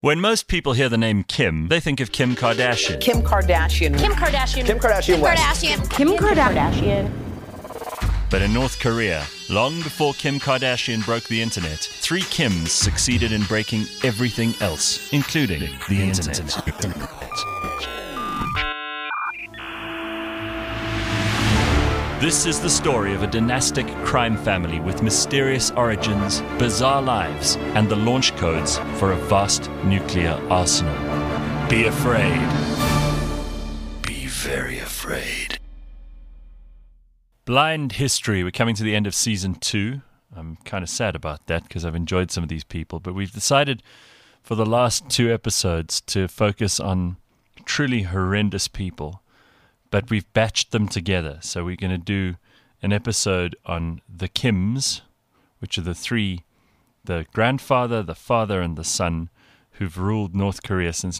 When most people hear the name Kim, they think of Kim Kardashian. Kim Kardashian. Kim Kardashian. Kim Kardashian West. Kim Kardashian. But in North Korea, long before Kim Kardashian broke the internet, three Kims succeeded in breaking everything else, including the internet. This is the story of a dynastic crime family with mysterious origins, bizarre lives, and the launch codes for a vast nuclear arsenal. Be afraid. Be very afraid. Blind History. We're coming to the end of season 2. I'm kind of sad about that because I've enjoyed some of these people, but we've decided for the last 2 episodes to focus on truly horrendous people. But we've batched them together. So we're going to do an episode on the Kims, which are the three, the grandfather, the father, and the son, who've ruled North Korea since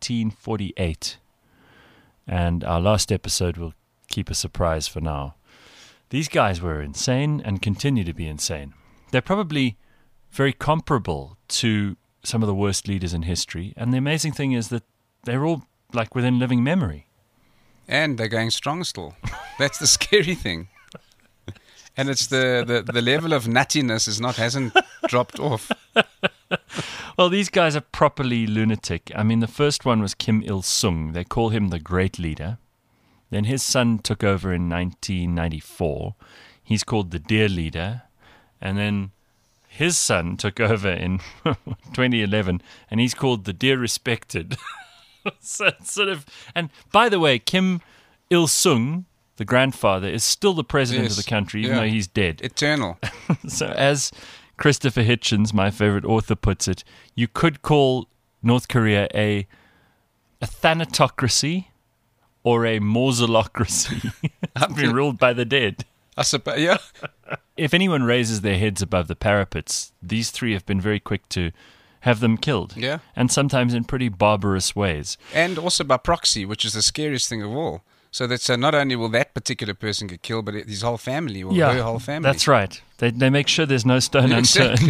1948. And our last episode will keep a surprise for now. These guys were insane and continue to be insane. They're probably very comparable to some of the worst leaders in history. And the amazing thing is that they're all like within living memory. And they're going strong still. That's the scary thing. And it's the level of nuttiness hasn't dropped off. Well, these guys are properly lunatic. I mean, the first one was Kim Il-sung. They call him the Great Leader. Then his son took over in 1994. He's called the Dear Leader. And then his son took over in 2011, and he's called the Dear Respected. So sort of, and by the way, Kim Il-sung, the grandfather, is still the president of the country, even though he's dead. Eternal. So as Christopher Hitchens, my favorite author, puts it, you could call North Korea a thanatocracy or a mausolocracy. It's been ruled by the dead. I suppose, yeah. If anyone raises their heads above the parapets, these three have been very quick to have them killed. Yeah. And sometimes in pretty barbarous ways. And also by proxy, which is the scariest thing of all. So that not only will that particular person get killed, but his whole family or her whole family. That's right. They make sure there's no stone unturned.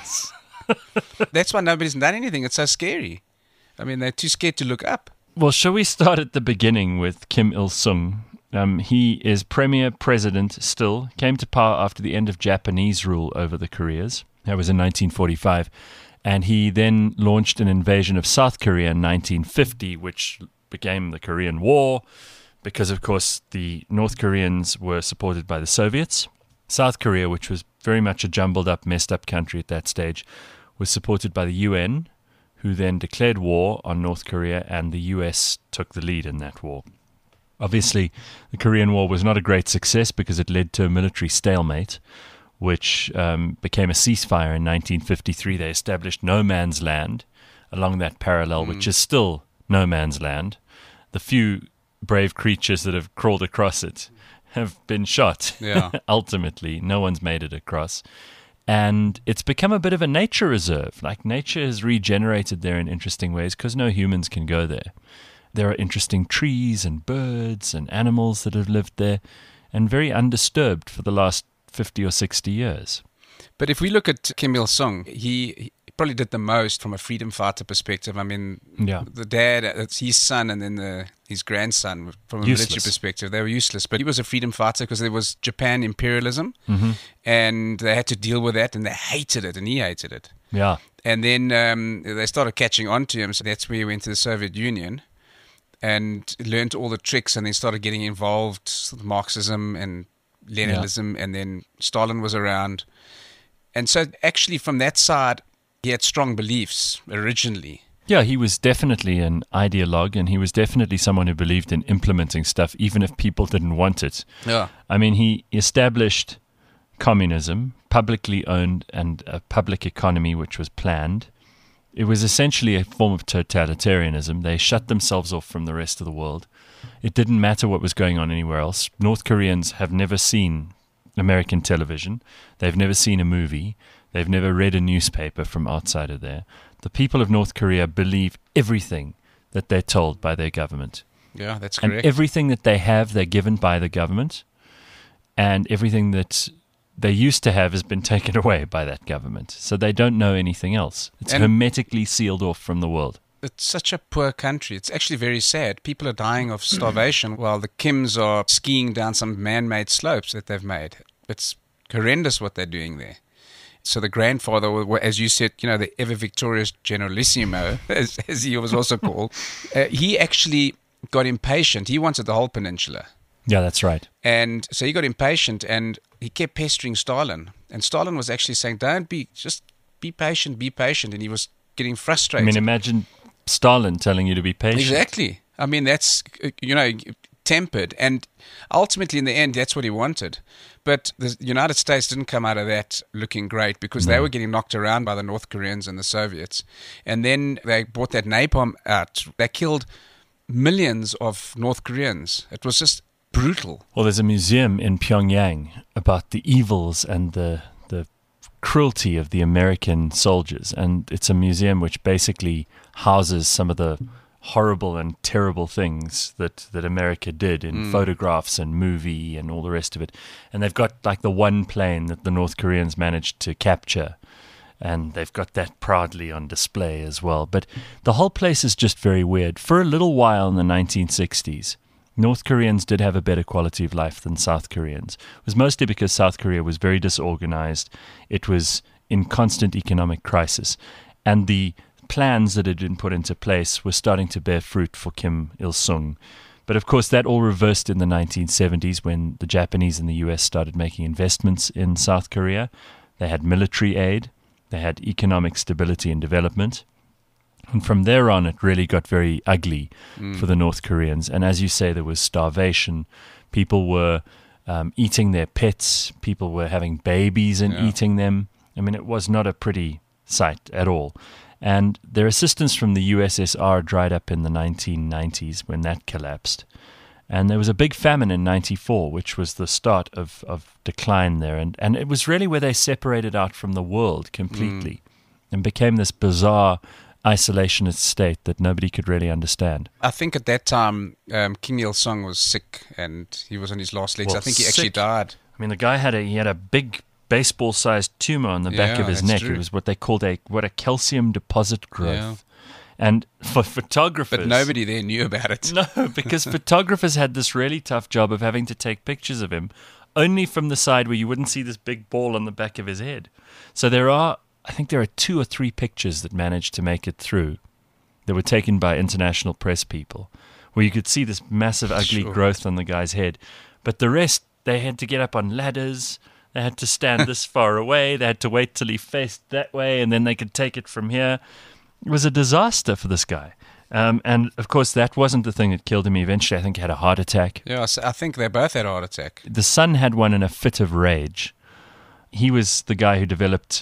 That's why nobody's done anything. It's so scary. I mean, they're too scared to look up. Well, shall we start at the beginning with Kim Il-sung? He is premier president still, came to power after the end of Japanese rule over the Koreas. That was in 1945. And he then launched an invasion of South Korea in 1950, which became the Korean War, because, of course, the North Koreans were supported by the Soviets. South Korea, which was very much a jumbled up, messed up country at that stage, was supported by the UN, who then declared war on North Korea, and the US took the lead in that war. Obviously, the Korean War was not a great success because it led to a military stalemate, which became a ceasefire in 1953. They established no man's land along that parallel, which is still no man's land. The few brave creatures that have crawled across it have been shot. Yeah. Ultimately, no one's made it across. And it's become a bit of a nature reserve. Like, nature has regenerated there in interesting ways because no humans can go there. There are interesting trees and birds and animals that have lived there and very undisturbed for the last 50 or 60 years. But if we look at Kim Il-sung, he probably did the most from a freedom fighter perspective. I mean, the dad, it's his son, and then his grandson, from a military perspective, they were useless. But he was a freedom fighter because there was Japan imperialism, and they had to deal with that, and they hated it, and he hated it. Yeah. And then they started catching on to him, so that's where he went to the Soviet Union and learned all the tricks, and then started getting involved with Marxism and Leninism, and then Stalin was around. And so actually from that side, he had strong beliefs originally. Yeah, he was definitely an ideologue, and he was definitely someone who believed in implementing stuff even if people didn't want it. Yeah. I mean, he established communism, publicly owned, and a public economy which was planned. It was essentially a form of totalitarianism. They shut themselves off from the rest of the world. It didn't matter what was going on anywhere else. North Koreans have never seen American television. They've never seen a movie. They've never read a newspaper from outside of there. The people of North Korea believe everything that they're told by their government. Yeah, that's correct. And everything that they have, they're given by the government. And everything that they used to have has been taken away by that government. So they don't know anything else. It's hermetically sealed off from the world. It's such a poor country. It's actually very sad. People are dying of starvation while the Kims are skiing down some man-made slopes that they've made. It's horrendous what they're doing there. So the grandfather, as you said, the ever victorious Generalissimo, as he was also called, he actually got impatient. He wanted the whole peninsula. Yeah, that's right. And so he got impatient and he kept pestering Stalin. And Stalin was actually saying, just be patient. And he was getting frustrated. I mean, imagine Stalin telling you to be patient. Exactly. I mean, that's, tempered. And ultimately, in the end, that's what he wanted. But the United States didn't come out of that looking great because they were getting knocked around by the North Koreans and the Soviets. And then they brought that napalm out. They killed millions of North Koreans. It was just brutal. Well, there's a museum in Pyongyang about the evils and the cruelty of the American soldiers. And it's a museum which basically houses some of the horrible and terrible things that America did in photographs and movie and all the rest of it. And they've got like the one plane that the North Koreans managed to capture. And they've got that proudly on display as well. But the whole place is just very weird. For a little while in the 1960s, North Koreans did have a better quality of life than South Koreans. It was mostly because South Korea was very disorganized. It was in constant economic crisis. And the plans that had been put into place were starting to bear fruit for Kim Il-sung. But of course, that all reversed in the 1970s when the Japanese and the US started making investments in South Korea. They had military aid. They had economic stability and development. And from there on, it really got very ugly for the North Koreans. And as you say, there was starvation. People were eating their pets. People were having babies and eating them. I mean, it was not a pretty sight at all. And their assistance from the USSR dried up in the 1990s when that collapsed. And there was a big famine in 94, which was the start of decline there. And it was really where they separated out from the world completely and became this bizarre isolationist state that nobody could really understand. I think at that time, Kim Il-sung was sick and he was on his last legs. I think he actually died. I mean, the guy had a big baseball-sized tumor on the back of his neck. True. It was what they called a calcium deposit growth. Yeah. And for photographers... But nobody there knew about it. No, because photographers had this really tough job of having to take pictures of him only from the side where you wouldn't see this big ball on the back of his head. So I think there are 2 or 3 pictures that managed to make it through that were taken by international press people where you could see this massive ugly growth on the guy's head. But the rest, they had to get up on ladders... They had to stand this far away. They had to wait till he faced that way, and then they could take it from here. It was a disaster for this guy. And, of course, that wasn't the thing that killed him. He eventually, I think, had a heart attack. Yeah, I think they both had a heart attack. The son had one in a fit of rage. He was the guy who developed,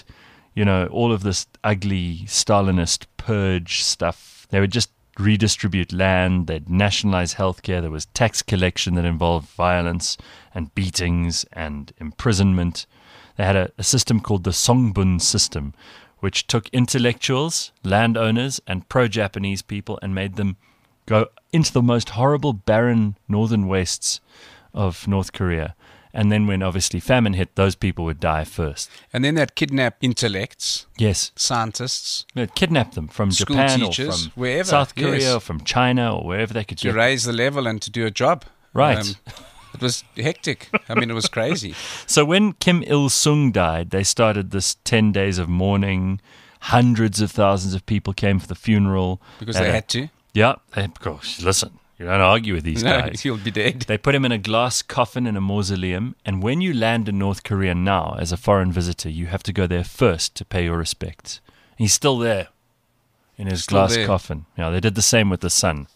all of this ugly Stalinist purge stuff. They would just redistribute land, they'd nationalize healthcare, there was tax collection that involved violence and beatings and imprisonment. They had a system called the Songbun system, which took intellectuals, landowners, and pro-Japanese people and made them go into the most horrible, barren northern wastes of North Korea. And then when obviously famine hit, those people would die first. And then they'd kidnap intellects. Yes. Scientists. They'd kidnap them from school Japan teachers, or from wherever, South Korea or from China or wherever they could to raise the level and to do a job. Right. It was hectic. I mean, it was crazy. So when Kim Il-sung died, they started this 10 days of mourning. Hundreds of thousands of people came for the funeral. Because they had to? Yeah. Of course, listen. You don't argue with these guys. He'll be dead. They put him in a glass coffin in a mausoleum, and when you land in North Korea now as a foreign visitor, you have to go there first to pay your respects. He's still there in his glass coffin. Yeah, they did the same with the son.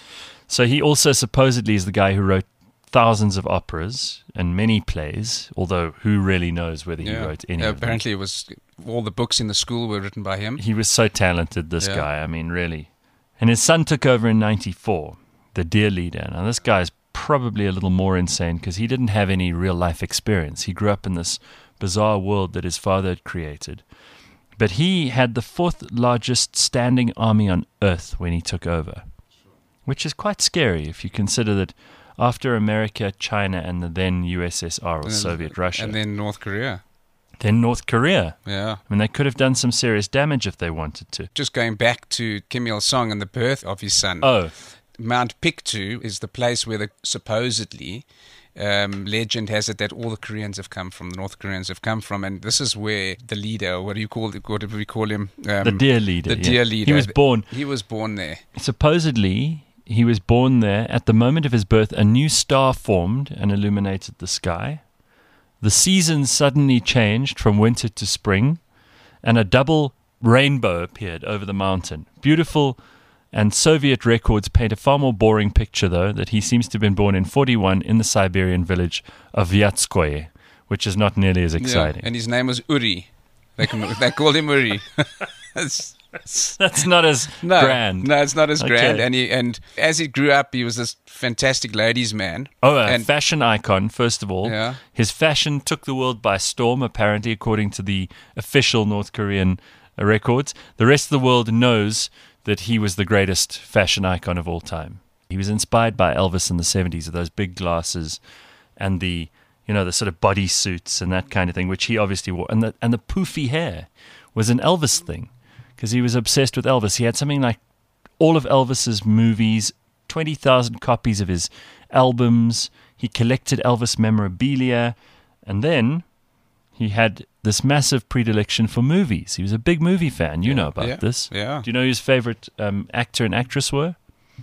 So he also supposedly is the guy who wrote thousands of operas and many plays, although who really knows whether he wrote any of them. Apparently it was all the books in the school were written by him. He was so talented, this guy. I mean, really. And his son took over in 94. The dear leader. Now, this guy is probably a little more insane because he didn't have any real-life experience. He grew up in this bizarre world that his father had created. But he had the 4th largest standing army on Earth when he took over, which is quite scary if you consider that after America, China, and the then USSR or Soviet Russia. And then North Korea. Then North Korea. Yeah. I mean, they could have done some serious damage if they wanted to. Just going back to Kim Il-sung and the birth of his son. Oh. Mount Pictou is the place where supposedly... legend has it that all the Koreans have come from, the North Koreans have come from, and this is where the leader, what do we call him? The deer leader. The deer leader. He was born there. Supposedly, he was born there. At the moment of his birth, a new star formed and illuminated the sky. The seasons suddenly changed from winter to spring, and a double rainbow appeared over the mountain. Beautiful. And Soviet records paint a far more boring picture, though, that he seems to have been born in 1941 in the Siberian village of Vyatskoye, which is not nearly as exciting. Yeah, and his name was Uri. They called him Uri. That's not as grand. No, it's not as grand. And as he grew up, he was this fantastic ladies' man. Oh, a fashion icon, first of all. Yeah. His fashion took the world by storm, apparently, according to the official North Korean records. The rest of the world knows that he was the greatest fashion icon of all time. He was inspired by Elvis in the 70s with those big glasses and the sort of body suits and that kind of thing, which he obviously wore. And the poofy hair was an Elvis thing because he was obsessed with Elvis. He had something like all of Elvis's movies, 20,000 copies of his albums. He collected Elvis memorabilia. And then he had this massive predilection for movies. He was a big movie fan. You know about this. Yeah. Do you know who his favorite actor and actress were?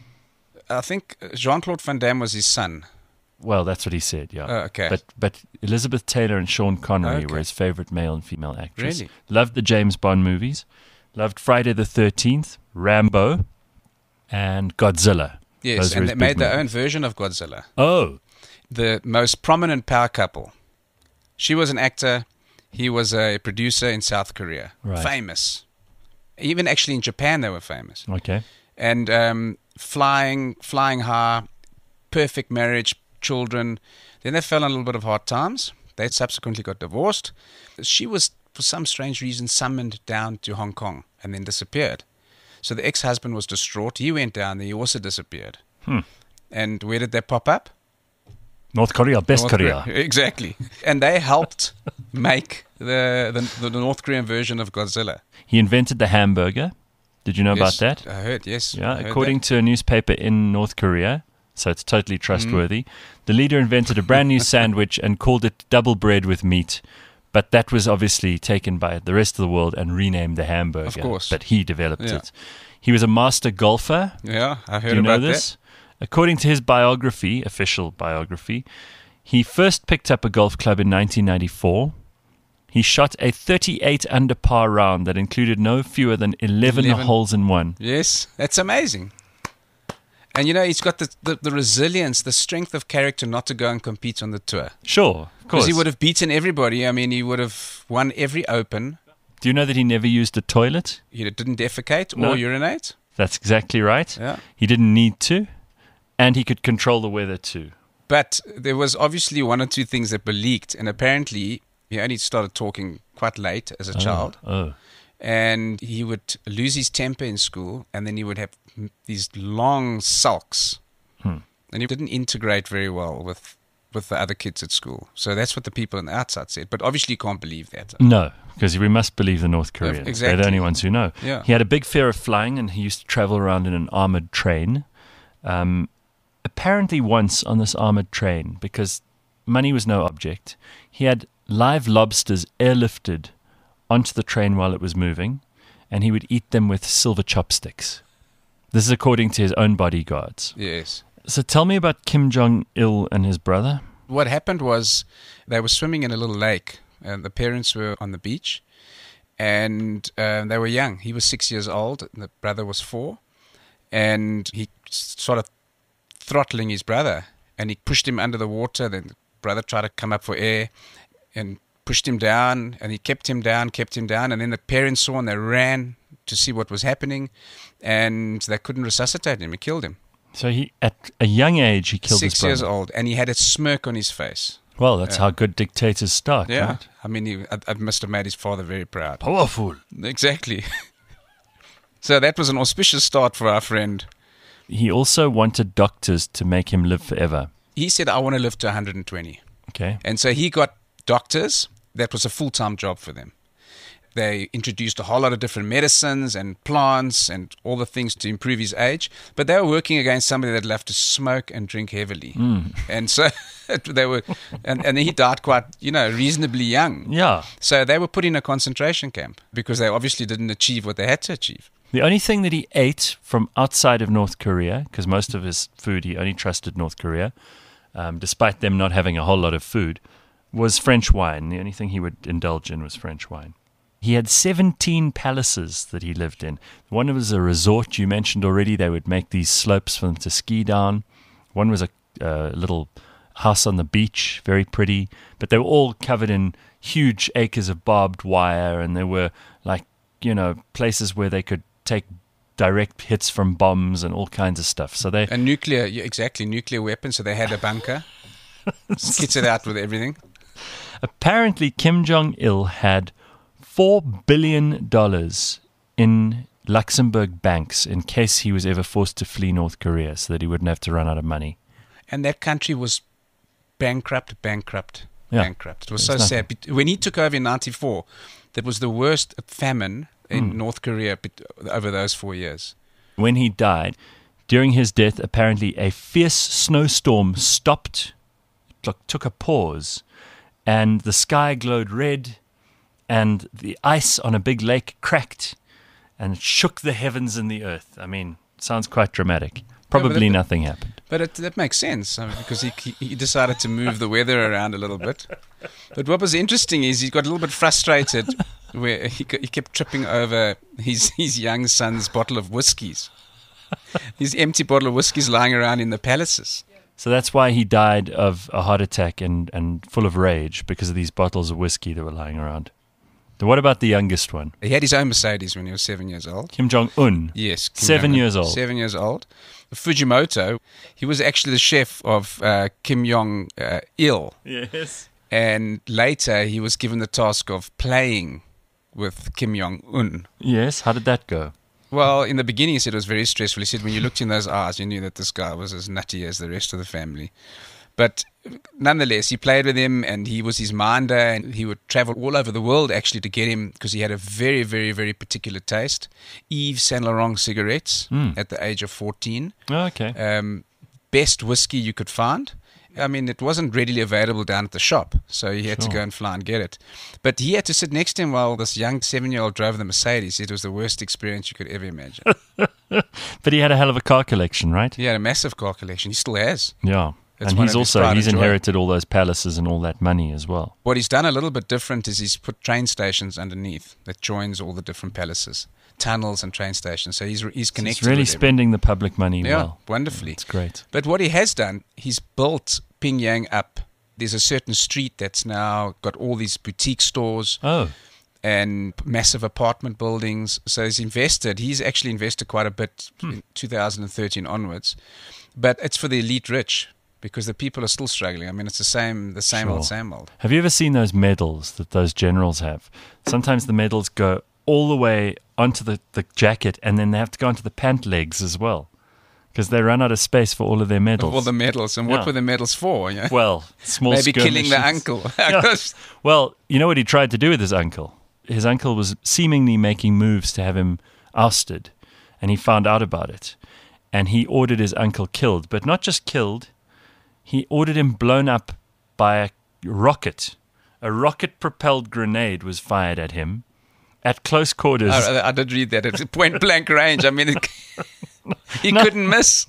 I think Jean-Claude Van Damme was his son. Well, that's what he said, yeah. Oh, okay. But Elizabeth Taylor and Sean Connery were his favorite male and female actors. Really? Loved the James Bond movies. Loved Friday the 13th, Rambo, and Godzilla. Yes, and they made their own version of Godzilla. Oh. The most prominent power couple. She was an actor. He was a producer in South Korea. Right. Famous. Even actually in Japan they were famous. Okay. And flying high, perfect marriage, children. Then they fell on a little bit of hard times. They subsequently got divorced. She was, for some strange reason, summoned down to Hong Kong and then disappeared. So the ex-husband was distraught. He went down there. He also disappeared. And where did they pop up? North Korea, best Korea. Exactly. And they helped make the North Korean version of Godzilla. He invented the hamburger. Did you know about that? I heard, yes. Yeah, according to a newspaper in North Korea, so it's totally trustworthy, the leader invented a brand new sandwich and called it double bread with meat. But that was obviously taken by the rest of the world and renamed the hamburger. Of course. But he developed it. He was a master golfer. Yeah, I heard Do you know about this? that. According to his biography, official biography, he first picked up a golf club in 1994. He shot a 38 under par round that included no fewer than 11 holes in one. Yes, that's amazing. And he's got the resilience, the strength of character not to go and compete on the tour. Sure, of course. Because he would have beaten everybody. I mean, he would have won every Open. Do you know that he never used a toilet? He didn't defecate or urinate? That's exactly right. Yeah. He didn't need to. And he could control the weather too. But there was obviously one or two things that were leaked. And apparently, he only started talking quite late as a child. Oh. And he would lose his temper in school. And then he would have these long sulks. And he didn't integrate very well with the other kids at school. So that's what the people on the outside said. But obviously you can't believe that. No, because we must believe the North Koreans. Exactly. They're the only ones who know. Yeah. He had a big fear of flying, and he used to travel around in an armored train. Apparently once on this armored train, because money was no object, he had live lobsters airlifted onto the train while it was moving, and he would eat them with silver chopsticks. This is according to his own bodyguards. Yes. So tell me about Kim Jong-il and his brother. What happened was they were swimming in a little lake, and the parents were on the beach, and they were young. He was 6 years old, and the brother was 4, and he started throttling his brother, and he pushed him under the water. Then the brother tried to come up for air and pushed him down, and he kept him down, and then the parents saw and they ran to see what was happening, and they couldn't resuscitate him. He killed him. So he, at a young age, he killed his 6 brother. years old, and he had a smirk on his face. Well, that's how good dictators start, Yeah. right? I mean, I must have made his father very proud. Powerful. Exactly. So that was an auspicious start for our friend. He also wanted doctors to make him live forever. He said, I want to live to 120. Okay. And so he got doctors. That was a full-time job for them. They introduced a whole lot of different medicines and plants and all the things to improve his age. But they were working against somebody that loved to smoke and drink heavily. And so they were, and he died quite, reasonably young. Yeah. So they were put in a concentration camp because they obviously didn't achieve what they had to achieve. The only thing that he ate from outside of North Korea, because most of his food he only trusted North Korea, despite them not having a whole lot of food, was French wine. The only thing he would indulge in was French wine. He had 17 palaces that he lived in. One was a resort you mentioned already. They would make these slopes for them to ski down. One was a little house on the beach, very pretty. But they were all covered in huge acres of barbed wire, and there were places where they could take direct hits from bombs and all kinds of stuff. So they nuclear weapons. So they had a bunker, kitted out with everything. Apparently, Kim Jong-il had $4 billion in Luxembourg banks in case he was ever forced to flee North Korea so that he wouldn't have to run out of money. And that country was bankrupt. Yeah. It was so sad. When he took over in 1994, that was the worst famine in North Korea over those 4 years. When he died, during his death, apparently a fierce snowstorm stopped, took a pause, and the sky glowed red, and the ice on a big lake cracked and shook the heavens and the earth. I mean, it sounds quite dramatic. Probably nothing happened. But that makes sense because he decided to move the weather around a little bit. But what was interesting is he got a little bit frustrated where he kept tripping over his young son's bottle of whiskies. His empty bottle of whiskies lying around in the palaces. So that's why he died of a heart attack and full of rage, because of these bottles of whiskey that were lying around. So what about the youngest one? He had his own Mercedes when he was 7 years old. Kim Jong-un? Yes. 7 years old. 7 years old. Fujimoto, he was actually the chef of Kim Jong-il. Yes. And later he was given the task of playing with Kim Jong-un. Yes. How did that go? Well, in the beginning he said it was very stressful. He said when you looked in those eyes, you knew that this guy was as nutty as the rest of the family. But nonetheless, he played with him and he was his minder, and he would travel all over the world actually to get him, because he had a very, very, very particular taste. Yves Saint Laurent cigarettes at the age of 14. Oh, okay. Best whiskey you could find. I mean, it wasn't readily available down at the shop, so he had to go and fly and get it. But he had to sit next to him while this young 7-year-old drove the Mercedes. It was the worst experience you could ever imagine. But he had a hell of a car collection, right? He had a massive car collection. He still has. Yeah. It's and he's inherited all those palaces and all that money as well. What he's done a little bit different is he's put train stations underneath that joins all the different palaces, tunnels and train stations. So he's connected. He's really spending the public money well. Yeah, wonderfully. It's great. But what he has done, he's built Pyongyang up. There's a certain street that's now got all these boutique stores. Oh. And massive apartment buildings. So he's actually invested quite a bit in 2013 onwards. But it's for the elite rich, because the people are still struggling. I mean, it's the same old. Have you ever seen those medals that those generals have? Sometimes the medals go all the way onto the jacket, and then they have to go onto the pant legs as well, because they run out of space for all of their medals. All the medals. And what were the medals for? You know? Well, small maybe killing the uncle. Yeah. Well, you know what he tried to do with his uncle? His uncle was seemingly making moves to have him ousted, and he found out about it. And he ordered his uncle killed, but not just killed. He ordered him blown up by a rocket. A rocket-propelled grenade was fired at him at close quarters. I did read that. It's point-blank range. I mean, he couldn't miss.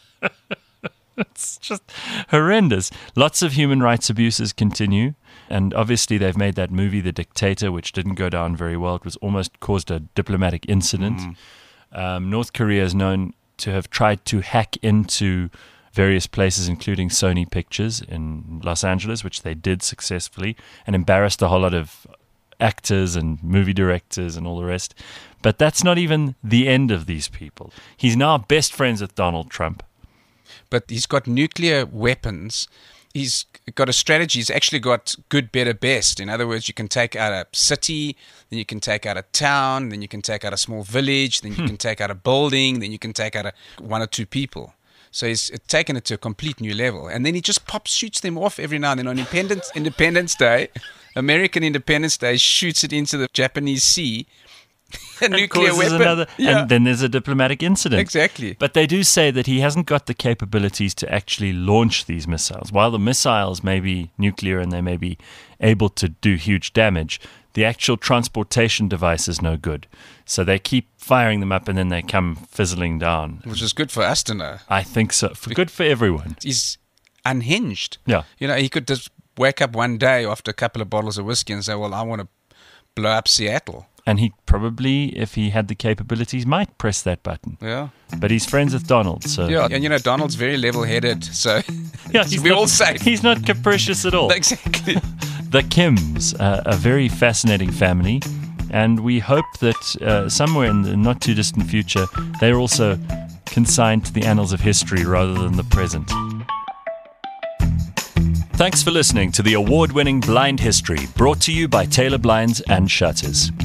It's just horrendous. Lots of human rights abuses continue. And obviously they've made that movie, The Dictator, which didn't go down very well. It was almost caused a diplomatic incident. North Korea is known to have tried to hack into various places, including Sony Pictures in Los Angeles, which they did successfully, and embarrassed a whole lot of actors and movie directors and all the rest. But that's not even the end of these people. He's now best friends with Donald Trump. But he's got nuclear weapons. He's got a strategy. He's actually got good, better, best. In other words, you can take out a city, then you can take out a town, then you can take out a small village, then you can take out a building, then you can take out one or two people. So he's taken it to a complete new level. And then he just shoots them off every now and then. On Independence Day, American Independence Day, shoots it into the Japanese Sea. A nuclear weapon. And then there's a diplomatic incident. Exactly. But they do say that he hasn't got the capabilities to actually launch these missiles. While the missiles may be nuclear and they may be able to do huge damage, the actual transportation device is no good. So they keep firing them up and then they come fizzling down. Which is good for us to know. I think so. Good for everyone. He's unhinged. Yeah. He could just wake up one day after a couple of bottles of whiskey and say, well, I want to blow up Seattle. And he probably, if he had the capabilities, might press that button. Yeah. But he's friends with Donald, so... Yeah, and Donald's very level-headed, so yeah, we're all safe. He's not capricious at all. Exactly. The Kims, a very fascinating family, and we hope that somewhere in the not-too-distant future, they're also consigned to the annals of history rather than the present. Thanks for listening to the award-winning Blind History, brought to you by Taylor Blinds and Shutters.